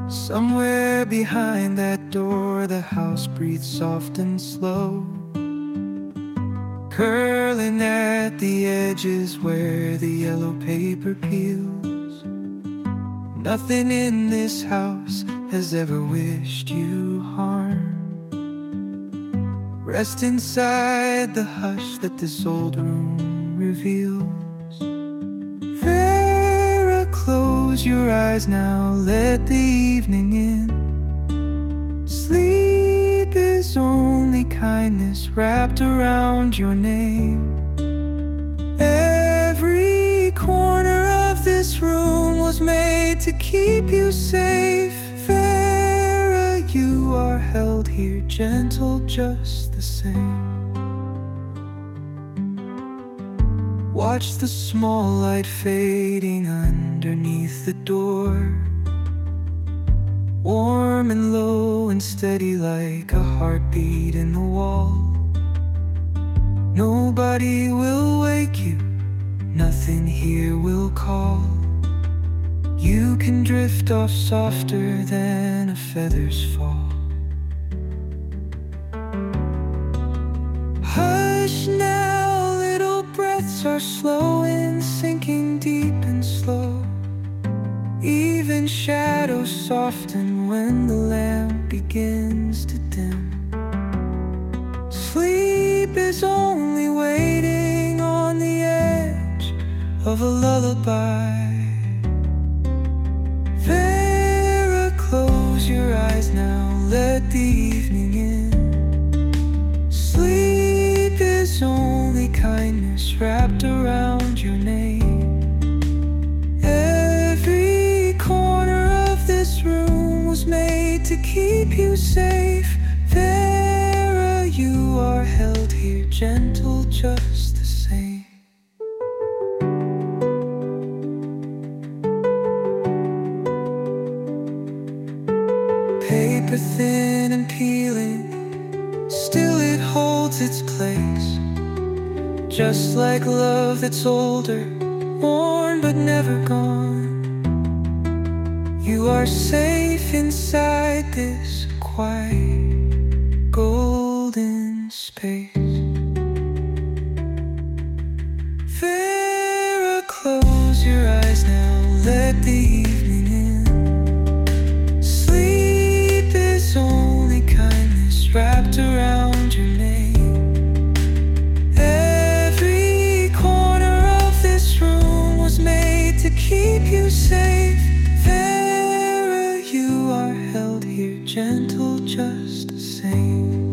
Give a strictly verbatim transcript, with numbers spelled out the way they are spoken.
Somewhere behind that door, the house breathes soft and slow, curling at the edges where the yellow paper peels. Nothing in this house has ever wished you harm. Rest inside the hush that this old room reveals. Vera, close your eyes now, let the evening in. Sleep is only kindness wrapped around your name. Every corner of this room was made to keep you safe. Vera, you are held here, gentle just the same. Watch the small light fading underneath the door, warm and low and steady like a heartbeat in the wall. Nobody will wake you, nothing here will call. You can drift off softer than a feather's fall. Hush now, little breaths are slow and sinking deep and slow. Even shadows soften when the lamp begins to dim. Sleep is only waiting on the edge of a lullaby. Vera, close your eyes now, let the evening in. Sleep is only kindness wrapped around your name. Every corner of this room was made to keep you safe. Vera, you are held here, gentle just the same. Paper thin and peeling, still it holds its place. Just like love that's older, worn but never gone. You are safe inside this quiet, golden space. Vera, close your eyes now, let the evening in. Sleep is only kindness wrapped around your name. Every corner of this room was made to keep you safe. Vera, you are held here, gentle just the same.